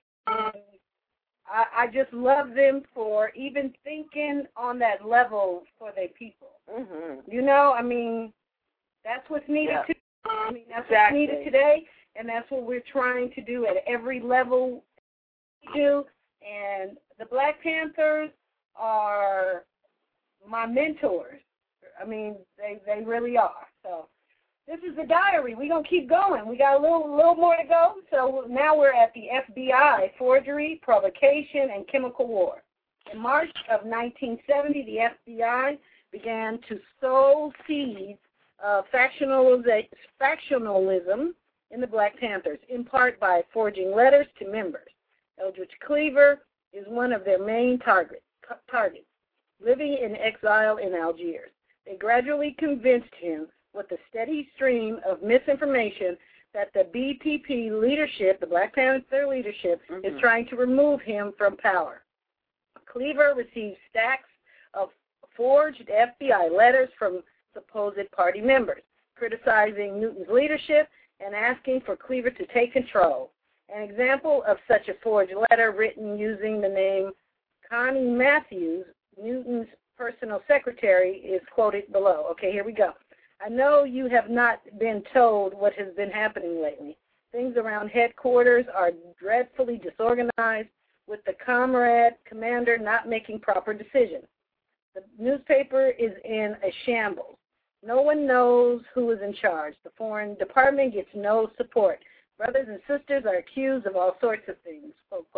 B: I just love them for even thinking on that level for their people.
C: Mm-hmm.
B: That's what's needed too. That's
C: exactly.
B: What's needed today, and that's what we're trying to do at every level we do. And the Black Panthers are my mentors. They really are. So this is the diary. We're going to keep going. We got a little more to go. So now we're at the FBI, forgery, provocation, and chemical war. In March of 1970, the FBI began to sow seeds of factionalism in the Black Panthers, in part by forging letters to members. Eldridge Cleaver is one of their main targets, living in exile in Algiers. They gradually convinced him with a steady stream of misinformation that the BPP leadership, the Black Panther leadership, is trying to remove him from power. Cleaver received stacks of forged FBI letters from supposed party members, criticizing Newton's leadership and asking for Cleaver to take control. An example of such a forged letter written using the name Connie Matthews, Newton's personal secretary, is quoted below. Okay, here we go. I know you have not been told what has been happening lately. Things around headquarters are dreadfully disorganized, with the commander not making proper decisions. The newspaper is in a shambles. No one knows who is in charge. The Foreign Department gets no support. Brothers and sisters are accused of all sorts of things, quote, quote, ...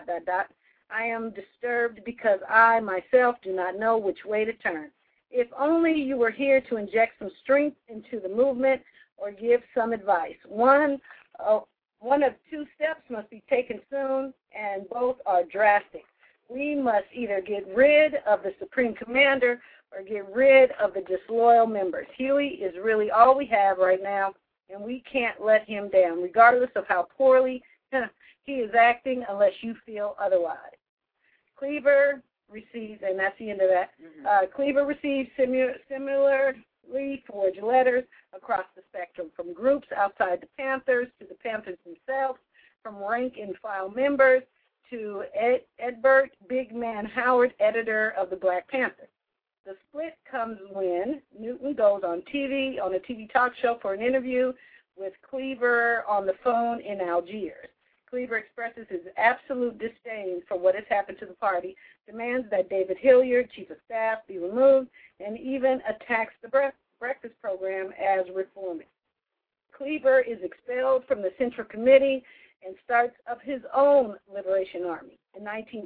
B: I am disturbed because I, myself, do not know which way to turn. If only you were here to inject some strength into the movement or give some advice. One of two steps must be taken soon, and both are drastic. We must either get rid of the Supreme Commander or get rid of the disloyal members. Huey is really all we have right now, and we can't let him down, regardless of how poorly he is acting, unless you feel otherwise. Cleaver receives, and that's the end of that, Cleaver received similar repeatedly forged letters across the spectrum, from groups outside the Panthers to the Panthers themselves, from rank-and-file members to Edbert Big Man Howard, editor of the Black Panther. The split comes when Newton goes on TV, on a TV talk show for an interview with Cleaver on the phone in Algiers. Cleaver expresses his absolute disdain for what has happened to the party, demands that David Hilliard, chief of staff, be removed, and even attacks the breakfast program as reformist. Cleaver is expelled from the Central Committee and starts up his own Liberation Army. In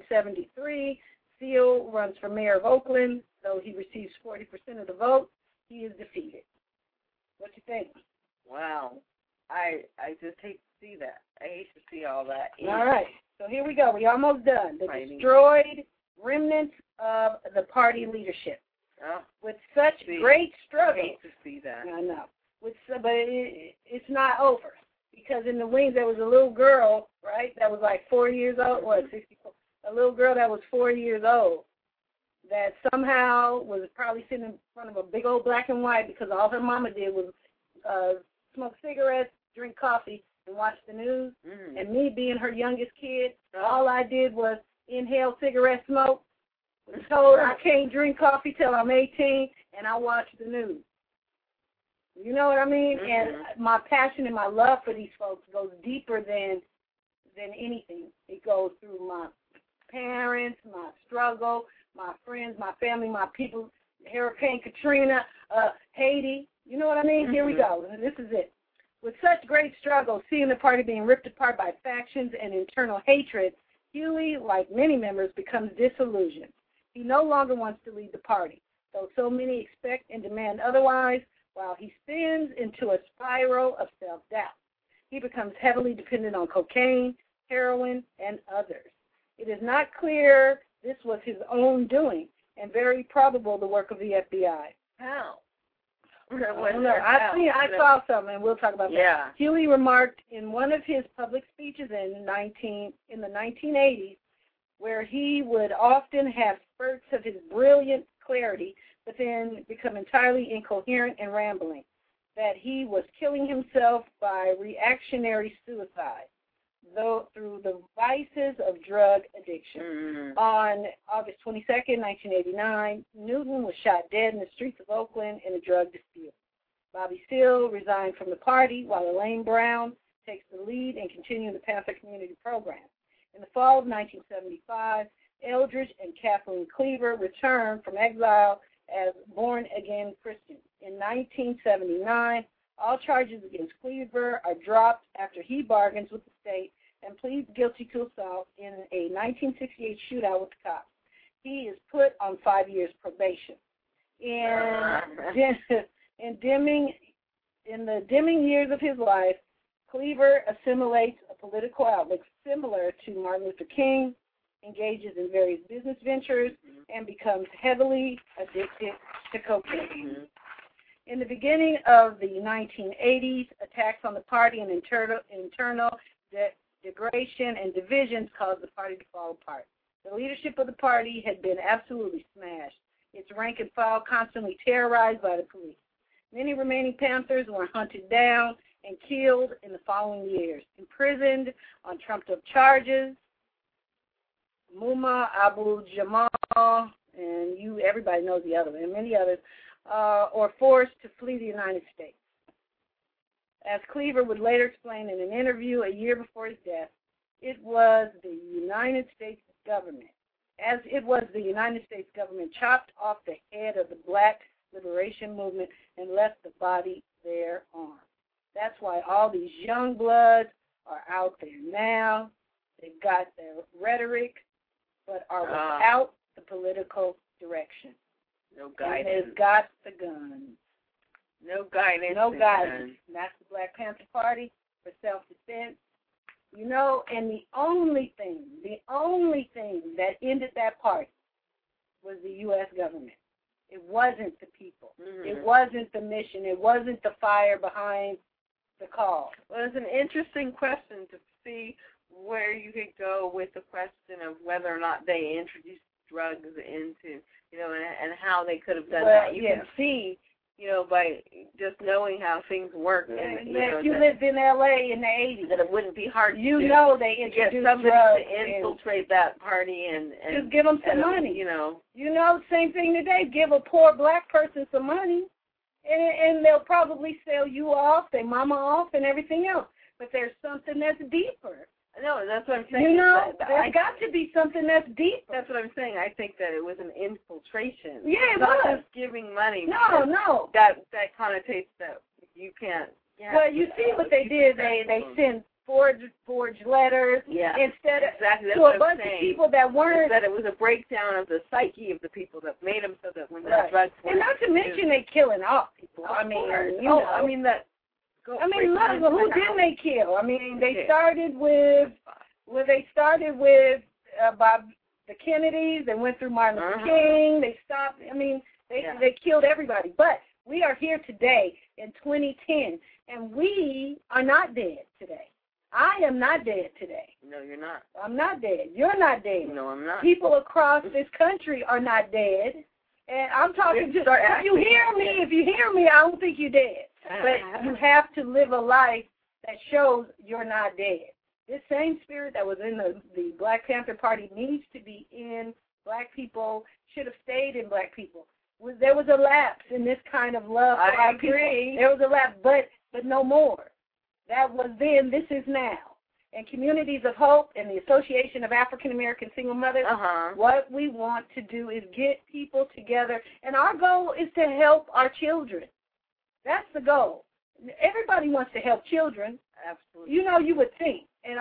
B: 1973, Seal runs for mayor of Oakland. Though he receives 40% of the vote, he is defeated. What you think?
E: Wow. I just hate to see that. I hate to see all that.
B: All right. So here we go. We're almost done. The destroyed remnants of the party leadership.
E: Oh,
B: with such great struggle.
E: I hate to see that.
B: I know. But it's not over. Because in the wings there was a little girl, right, that was like 4 years old. What, 64? A little girl that was 4 years old that somehow was probably sitting in front of a big old black and white because all her mama did was smoke cigarettes, drink coffee, and watch the news. Mm. And me being her youngest kid, all I did was inhale cigarette smoke. Was told I can't drink coffee till I'm 18, and I watch the news. You know what I mean? Mm-hmm. And my passion and my love for these folks goes deeper than anything. It goes through my parents, my struggle, my friends, my family, my people, Hurricane Katrina, Haiti. You know what I mean? Mm-hmm. Here we go. This is it. With such great struggle, seeing the party being ripped apart by factions and internal hatred, Huey, like many members, becomes disillusioned. He no longer wants to lead the party, though so many expect and demand otherwise, while he spins into a spiral of self-doubt. He becomes heavily dependent on cocaine, heroin, and others. It is not clear this was his own doing, and very probable the work of the FBI.
E: How?
B: I saw something, and we'll talk about that.
E: Yeah.
B: Huey remarked in one of his public speeches in the 1980s, where he would often have spurts of his brilliant clarity, but then become entirely incoherent and rambling, that he was killing himself by reactionary suicide, though through the vices of drug addiction. Mm-hmm. On August 22nd, 1989, Newton was shot dead in the streets of Oakland in a drug dispute. Bobby Seale resigned from the party, while Elaine Brown takes the lead in continuing the Panther Community Program. In the fall of 1975, Eldridge and Kathleen Cleaver returned from exile as born-again Christians. In 1979, all charges against Cleaver are dropped after he bargains with the state and pleads guilty to assault in a 1968 shootout with the cops. He is put on 5 years probation. In the dimming years of his life, Cleaver assimilates a political outlook similar to Martin Luther King, engages in various business ventures, and becomes heavily addicted to cocaine. Mm-hmm. In the beginning of the 1980s, attacks on the party and internal degradation and divisions caused the party to fall apart. The leadership of the party had been absolutely smashed, its rank and file constantly terrorized by the police. Many remaining Panthers were hunted down and killed in the following years, imprisoned on trumped-up charges. Muma Abu-Jamal, and everybody knows the other one, and many others, or forced to flee the United States. As Cleaver would later explain in an interview a year before his death, it was the United States government chopped off the head of the Black Liberation Movement and left the body thereon. That's why all these young bloods are out there now. They've got their rhetoric, but are without the political direction.
E: No guidance.
B: And they've got the guns.
E: No guidance.
B: No guidance. And that's the Black Panther Party for self-defense. You know, and the only thing that ended that party was the U.S. government. It wasn't the people. Mm-hmm. It wasn't the mission. It wasn't the fire behind the call.
E: Well, it's an interesting question to see where you could go with the question of whether or not they introduced drugs into, and how they could have done that. You can see by just knowing how things work. And,
B: if you lived in L.A. in the 80s,
E: that it wouldn't be hard to
B: they introduced
E: get somebody
B: drugs
E: to infiltrate that party and
B: just give them some money. Same thing today. Give a poor black person some money, and they'll probably sell you off, their mama off, and everything else. But there's something that's deeper.
E: No, that's what I'm saying.
B: There's got to be something that's deep.
E: That's what I'm saying. I think that it was an infiltration.
B: Yeah, it
E: not
B: was.
E: just giving money.
B: No.
E: That connotates that you can't.
B: Well, you see what they did. They sent forged letters instead of to a bunch of people that weren't.
E: That it was a breakdown of the psyche of the people that made them so that when the drugs were
B: and not to mention they killing off people. Look, who didn't they kill? They started with Bob the Kennedys and went through Martin Luther King. They stopped. They killed everybody. But we are here today in 2010, and we are not dead today. I am not dead today.
E: No, you're not.
B: I'm not dead. You're not dead.
E: No, I'm not.
B: People across this country are not dead. And I'm talking just, if you hear me, I don't think you're dead. But you have to live a life that shows you're not dead. This same spirit that was in the Black Panther Party needs to be in black people, should have stayed in black people. There was a lapse in this kind of love for
E: I
B: our
E: agree.
B: people. There was a lapse, but no more. That was then, this is now. And Communities of Hope and the Association of African American Single Mothers, what we want to do is get people together, and our goal is to help our children. That's the goal. Everybody wants to help children.
E: Absolutely.
B: You would think. And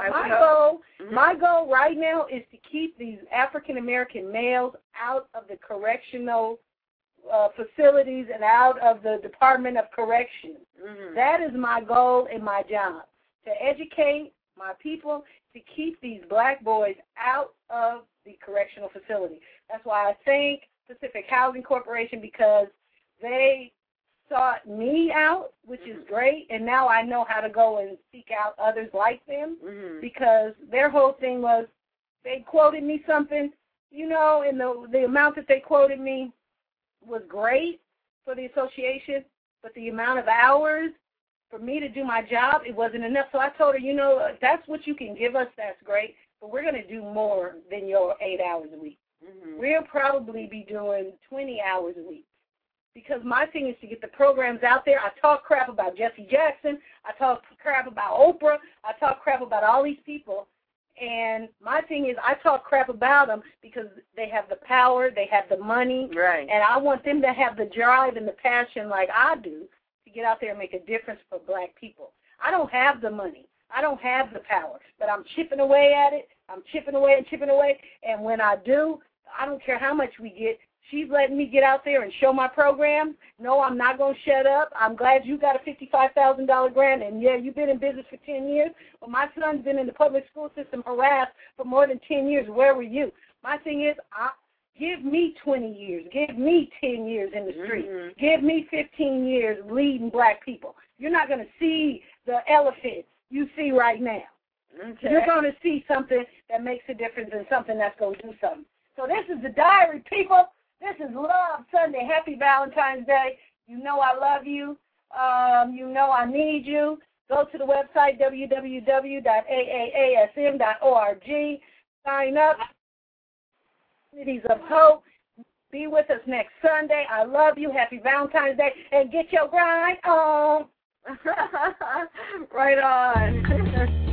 B: my goal right now is to keep these African American males out of the correctional facilities and out of the Department of Corrections. That is my goal and my job, to educate my people, to keep these black boys out of the correctional facility. That's why I thank Pacific Housing Corporation, because they sought me out, which is great, and now I know how to go and seek out others like them, because their whole thing was they quoted me something, and the amount that they quoted me was great for the association, but the amount of hours for me to do my job, it wasn't enough. So I told her, if that's what you can give us, that's great, but we're going to do more than your 8 hours a week. We'll probably be doing 20 hours a week, because my thing is to get the programs out there. I talk crap about Jesse Jackson. I talk crap about Oprah. I talk crap about all these people. And my thing is, I talk crap about them because they have the power, they have the money,
E: right?
B: And I want them to have the drive and the passion like I do to get out there and make a difference for black people. I don't have the money. I don't have the power, but I'm chipping away at it. I'm chipping away and chipping away. And when I do, I don't care how much we get. She's letting me get out there and show my program. No, I'm not going to shut up. I'm glad you got a $55,000 grant, and, yeah, you've been in business for 10 years. Well, my son's been in the public school system harassed for more than 10 years. Where were you? My thing is, give me 20 years. Give me 10 years in the street. Give me 15 years leading black people. You're not going to see the elephants you see right now. Okay. You're going to see something that makes a difference and something that's going to do something. So this is the diary, people. This is Love Sunday. Happy Valentine's Day. You know I love you. You know I need you. Go to the website, www.aasm.org. Sign up. Communities of Hope. Be with us next Sunday. I love you. Happy Valentine's Day. And get your grind on.
E: Right on.